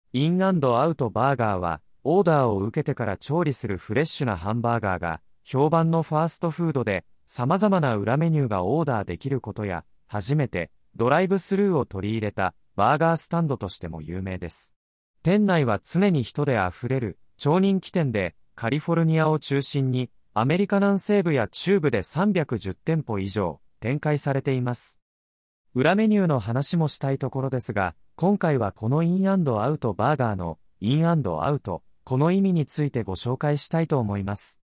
インアウトバーガーは、オーダーを受けてから調理するフレッシュなハンバーガーが、評判のファーストフードで、様々な裏メニューがオーダーできることや、初めて、ドライブスルーを取り入れた、バーガースタンドとしても有名です。店内は常に人で溢れる、超人気店で、カリフォルニアを中心に、アメリカ南西部や中部で310店舗以上、展開されています。裏メニューの話もしたいところですが、今回はこのインアウトバーガーのインアウト、この意味についてご紹介したいと思います。